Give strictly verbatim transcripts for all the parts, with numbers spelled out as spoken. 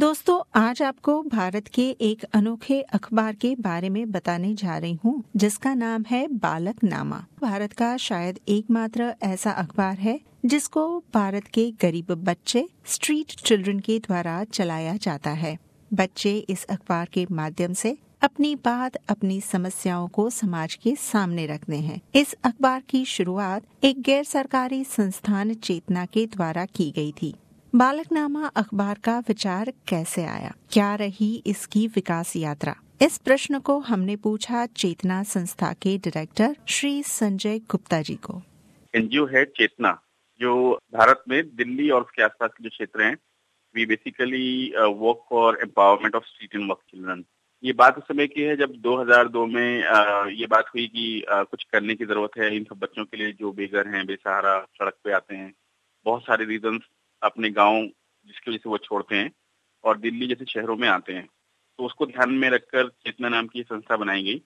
दोस्तों, आज आपको भारत के एक अनोखे अखबार के बारे में बताने जा रही हूँ, जिसका नाम है बालकनामा। भारत का शायद एकमात्र ऐसा अखबार है जिसको भारत के गरीब बच्चे, स्ट्रीट चिल्ड्रन के द्वारा चलाया जाता है। बच्चे इस अखबार के माध्यम से अपनी बात, अपनी समस्याओं को समाज के सामने रखते हैं। इस अखबार की शुरुआत एक गैर सरकारी संस्थान चेतना के द्वारा की गई थी। बालकनामा अखबार का विचार कैसे आया? क्या रही इसकी विकास यात्रा? इस प्रश्न को हमने पूछा चेतना संस्था के डायरेक्टर श्री संजय गुप्ता जी को। एनजीओ है चेतना, जो भारत में दिल्ली और उसके आसपास के जो क्षेत्र हैं, we basically work for empowerment of street and work children. ये बात उस समय की है जब दो हज़ार दो में uh, ये बात हुई कि uh, कुछ करने की जरूरत है इन सब बच्चों के लिए जो बेघर हैं, बेसहारा, सड़क पे आते हैं। बहुत सारे रीजंस अपने गांव जिसकी वजह से वो छोड़ते हैं और दिल्ली जैसे शहरों में आते हैं। तो उसको ध्यान में रखकर चेतना नाम की संस्था बनाई गई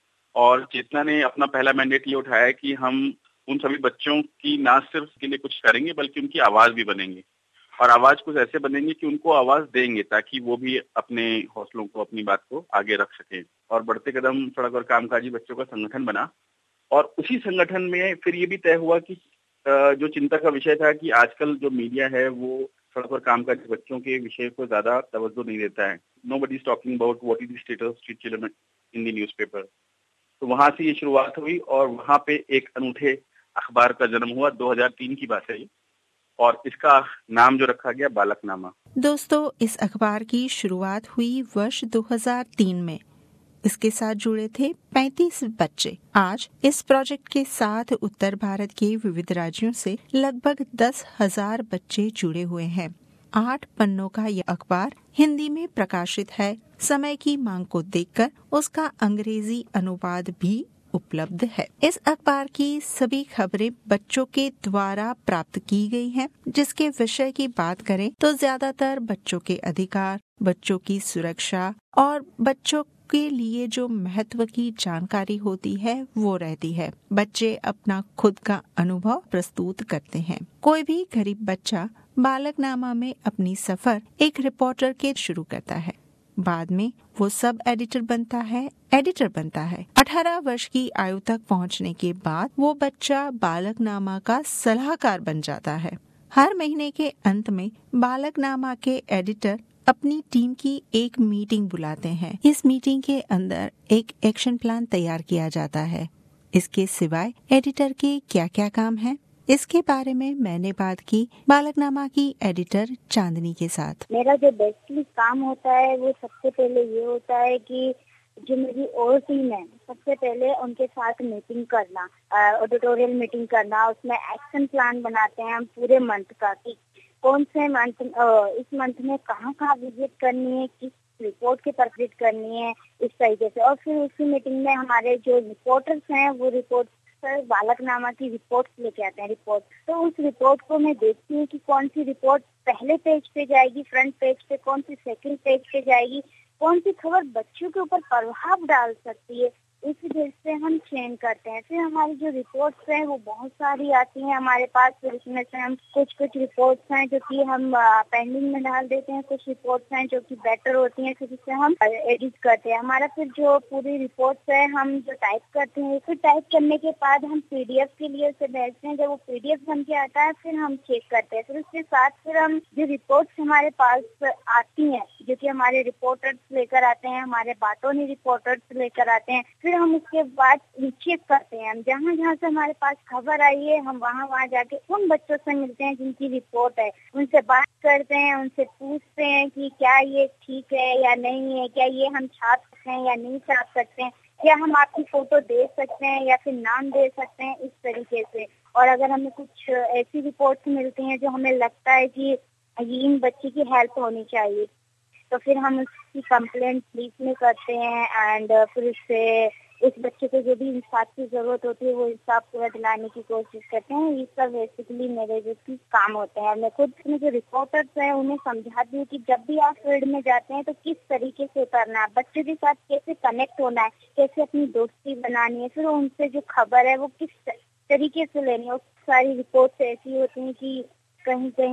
और चेतना ने अपना पहला मैंडेट ये उठाया कि हम उन सभी बच्चों की ना सिर्फ के लिए कुछ करेंगे बल्कि उनकी आवाज भी बनेंगे और आवाज कुछ ऐसे बनेंगे कि उनको आवाज देंगे ताकि वो भी अपने हौसलों को, अपनी बात को आगे रख सके। और बढ़ते कदम सड़क और कामकाजी बच्चों का संगठन बना और उसी संगठन में फिर ये भी तय हुआ कि जो चिंता का विषय था कि आजकल जो मीडिया है वो सड़क और कामकाजी बच्चों के विषय को ज्यादा तवज्जो नहीं देता है। Nobody is talking about what is the status of street children in the newspaper. तो वहां से ये शुरुआत हुई और वहां पे एक अनूठे अखबार का जन्म हुआ। दो हज़ार तीन की बात है ये और इसका नाम जो रखा गया बालकनामा। दोस्तों, इस अखबार की शुरुआत हुई वर्ष दो हज़ार तीन में। इसके साथ जुड़े थे पैंतीस बच्चे। आज इस प्रोजेक्ट के साथ उत्तर भारत के विविध राज्यों से लगभग दस हजार बच्चे जुड़े हुए हैं। आठ पन्नों का यह अखबार हिंदी में प्रकाशित है। समय की मांग को देखकर उसका अंग्रेजी अनुवाद भी उपलब्ध है। इस अखबार की सभी खबरें बच्चों के द्वारा प्राप्त की गई हैं। जिसके विषय की बात करें तो ज्यादातर बच्चों के अधिकार, बच्चों की सुरक्षा और बच्चों के लिए जो महत्व की जानकारी होती है वो रहती है। बच्चे अपना खुद का अनुभव प्रस्तुत करते हैं। कोई भी गरीब बच्चा बालकनामा में अपनी सफर एक रिपोर्टर के शुरू करता है। बाद में वो सब एडिटर बनता है एडिटर बनता है अठारह वर्ष की आयु तक पहुंचने के बाद वो बच्चा बालकनामा का सलाहकार बन जाता है। हर महीने के अंत में बालकनामा के एडिटर अपनी टीम की एक मीटिंग बुलाते हैं। इस मीटिंग के अंदर एक एक्शन प्लान तैयार किया जाता है। इसके सिवाय एडिटर के क्या क्या काम हैं? इसके बारे में मैंने बात की बालकनामा की एडिटर चांदनी के साथ। मेरा जो बेसिकली काम होता है वो सबसे पहले ये होता है कि जो मेरी और टीम है सबसे पहले उनके साथ मीटिंग करना, ऑडिटोरियल मीटिंग करना, उसमें एक्शन प्लान बनाते हैं हम पूरे मंथ का कि कौन से मंथ इस मंथ में कहाँ कहाँ विजिट करनी है, किस रिपोर्ट के पर विजिट करनी है, इस तरीके से। और फिर उसी मीटिंग में हमारे जो रिपोर्टर्स हैं वो रिपोर्ट बालकनामा की रिपोर्ट लेके आते हैं रिपोर्ट। तो उस रिपोर्ट को मैं देखती हूँ कि कौन सी रिपोर्ट पहले पेज पे जाएगी, फ्रंट पेज पे, कौन सी सेकंड पेज पे जाएगी, कौन सी खबर बच्चों के ऊपर प्रभाव डाल सकती है, इस वजह से हम चयन करते हैं। फिर हमारी जो रिपोर्ट्स हैं वो बहुत सारी आती हैं हमारे पास। फिर उसमें से हम कुछ कुछ रिपोर्ट्स हैं जो कि हम पेंडिंग में डाल देते हैं, कुछ रिपोर्ट्स हैं जो कि बेटर होती हैं, फिर उसे हम एडिट करते हैं। हमारा फिर जो पूरी रिपोर्ट्स है हम जो टाइप करते हैं, फिर टाइप करने के बाद हम पीडीएफ के लिए उसे भेजते हैं। जब वो पीडीएफ बन के आता है फिर हम चेक करते हैं। फिर उसके साथ फिर हम जो रिपोर्ट्स हमारे पास आती हैं, जो कि हमारे रिपोर्टर्स लेकर आते हैं, हमारे बातोनी रिपोर्टर्स लेकर आते हैं, फिर हम उसके बाद चेक करते हैं। हम जहाँ जहाँ से हमारे पास खबर आई है हम वहाँ वहाँ जाके उन बच्चों से मिलते हैं जिनकी रिपोर्ट है, उनसे बात करते हैं, उनसे पूछते हैं कि क्या ये ठीक है या नहीं है, क्या ये हम छाप सकते हैं या नहीं छाप सकते हैं, क्या हम आपकी फोटो दे सकते हैं या फिर नाम दे सकते हैं, इस तरीके से। और अगर हमें कुछ ऐसी रिपोर्ट्स मिलती हैं जो हमें लगता है कि इन बच्चे की हेल्प होनी चाहिए तो फिर हम उसकी कंप्लेंट पुलिस में करते हैं एंड फिर उससे उस बच्चे को जो भी इंसाफ की जरूरत होती है वो इंसाफ पूरा दिलाने की कोशिश करते हैं। ये सब बेसिकली मेरे जो की काम होते हैं। मैं खुद में जो रिपोर्टर्स हैं उन्हें समझाती हूँ कि जब भी आप फील्ड में जाते हैं तो किस तरीके से उतरना है, बच्चे के साथ कैसे कनेक्ट होना है, कैसे अपनी दोस्ती बनानी है, फिर उनसे जो खबर है वो किस तरीके से लेनी है। सारी रिपोर्ट्स ऐसी होती हैं कि कहीं कहीं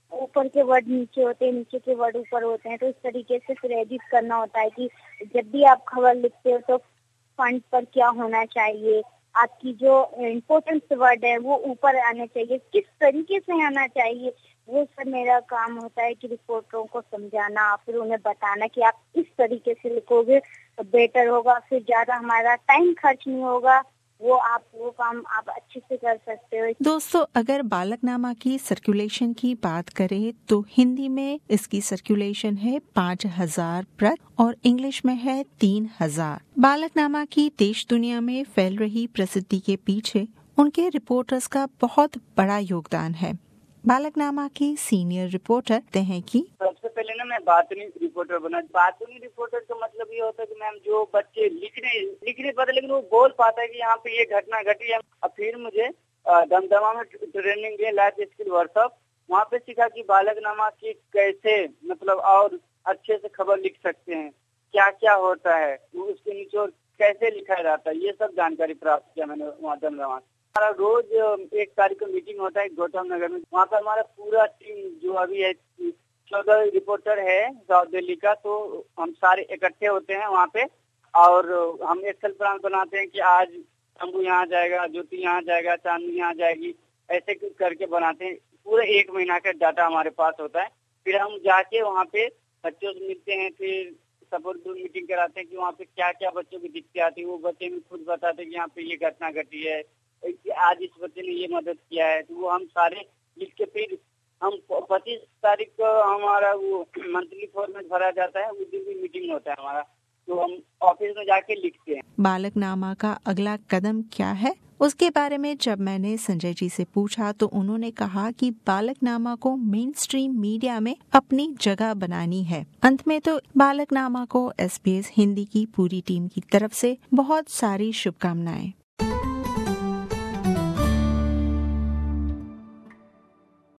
ऊपर के वर्ड नीचे होते हैं, नीचे के वर्ड ऊपर होते हैं, तो इस तरीके से फिर एडिट करना होता है कि जब भी आप खबर लिखते हो तो फ्रंट पर क्या होना चाहिए, आपकी जो इम्पोर्टेंट वर्ड है वो ऊपर आने चाहिए, किस तरीके से आना चाहिए, वो सब मेरा काम होता है कि रिपोर्टरों को समझाना, फिर उन्हें बताना कि आप इस तरीके से लिखोगे तो बेटर होगा, फिर ज्यादा हमारा टाइम खर्च नहीं होगा, वो आप वो काम आप अच्छे से कर सकते हो। दोस्तों, अगर बालकनामा की सर्कुलेशन की बात करें तो हिंदी में इसकी सर्कुलेशन है पाँच हजार प्रत और इंग्लिश में है तीन हजार। बालकनामा की देश दुनिया में फैल रही प्रसिद्धि के पीछे उनके रिपोर्टर्स का बहुत बड़ा योगदान है। बालकनामा की सीनियर रिपोर्टर कहते हैं कि सबसे पहले ना मैं बातूनी रिपोर्टर बना। बातूनी रिपोर्टर का मतलब ये होता है कि मैम जो बच्चे लिखने लिखने पाते लेकिन वो बोल पाता है कि यहाँ पे ये घटना घटी है। और फिर मुझे दमदमा में ट्रेनिंग दिया, लाइफ स्किल वर्कशॉप, वहाँ पे सीखा कि बालकनामा की कैसे मतलब और अच्छे से खबर लिख सकते हैं, क्या क्या होता है, उसके निचोड़ कैसे लिखा जाता है, ये सब जानकारी प्राप्त किया मैंने वहाँ दमदमा। हमारा रोज एक तारीख को मीटिंग होता है गौतम नगर में, वहाँ पर हमारा पूरा टीम जो अभी है चौदह रिपोर्टर है साउथ दिल्ली का, तो हम सारे इकट्ठे होते हैं वहाँ पे और हम एक्सेल प्लान बनाते हैं कि आज शंभू यहाँ जाएगा, ज्योति यहाँ जाएगा, चांदनी यहाँ जाएगी, ऐसे करके बनाते हैं। पूरे एक महीना का डाटा हमारे पास होता है। फिर हम जाके वहाँ पे बच्चों से मिलते हैं, फिर सपोर्ट ग्रुप मीटिंग कराते हैं कि वहाँ पे क्या क्या बच्चों की दिक्कतें आती है, वो बच्चे भी खुद बताते हैं कि यहाँ पे ये घटना घटी है, आज इस बच्चे ने ये मदद किया है, तो वो हम सारे लिख के फिर हम पच्चीस तारीख को हमारा वो मंथली फॉर्मेट भरा जाता है, उस दिन भी मीटिंग होता है हमारा, तो हम ऑफिस में जाके लिखते हैं। बालकनामा का अगला कदम क्या है, उसके बारे में जब मैंने संजय जी से पूछा तो उन्होंने कहा कि बालकनामा को मेन स्ट्रीम मीडिया में अपनी जगह बनानी है। अंत में तो बालकनामा को एस बी एस हिंदी की पूरी टीम की तरफ से बहुत सारी शुभकामनाएं।